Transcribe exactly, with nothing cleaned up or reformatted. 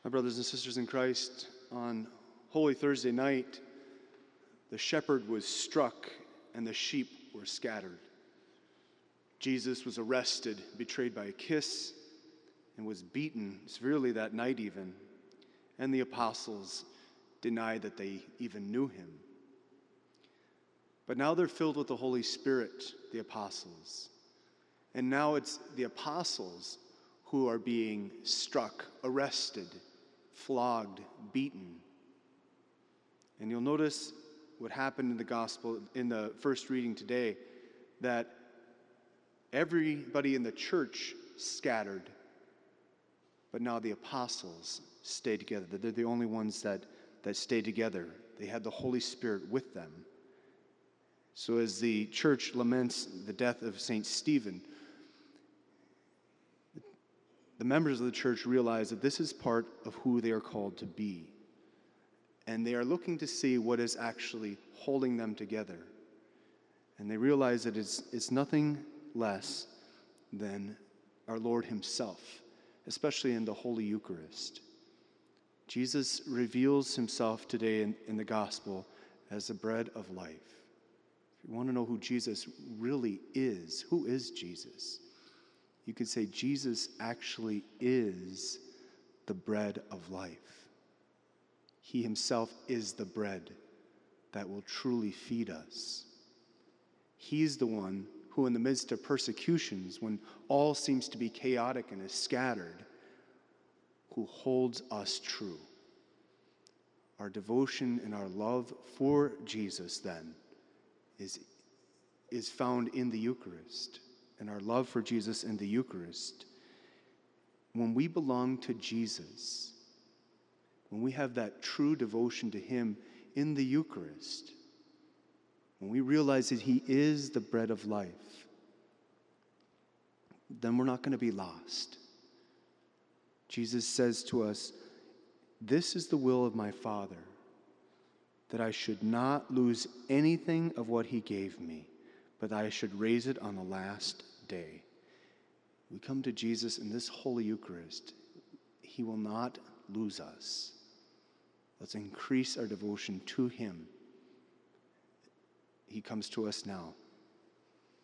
My brothers and sisters in Christ, on Holy Thursday night, the shepherd was struck and the sheep were scattered. Jesus was arrested, betrayed by a kiss, and was beaten severely that night even. And the apostles denied that they even knew him. But now they're filled with the Holy Spirit, the apostles. And now it's the apostles who are being struck, arrested, flogged, beaten. And you'll notice what happened in the gospel, in the first reading today, that everybody in the church scattered, but now the apostles stayed together. They're the only ones that, that stayed together. They had the Holy Spirit with them. So as the church laments the death of Saint Stephen, the members of the church realize that this is part of who they are called to be. And they are looking to see what is actually holding them together. And they realize that it's, it's nothing less than our Lord himself, especially in the Holy Eucharist. Jesus reveals himself today in, in the gospel as the bread of life. If you want to know who Jesus really is, who is Jesus? You could say Jesus actually is the bread of life. He himself is the bread that will truly feed us. He's the one who, in the midst of persecutions, when all seems to be chaotic and is scattered, who holds us true. Our devotion and our love for Jesus, then, is, is found in the Eucharist. And our love for Jesus in the Eucharist. When we belong to Jesus, when we have that true devotion to him in the Eucharist, when we realize that he is the bread of life, then we're not going to be lost. Jesus says to us, "This is the will of my Father, that I should not lose anything of what he gave me, but I should raise it on the last day." We come to Jesus in this Holy Eucharist. He will not lose us. Let's increase our devotion to him. He comes to us now.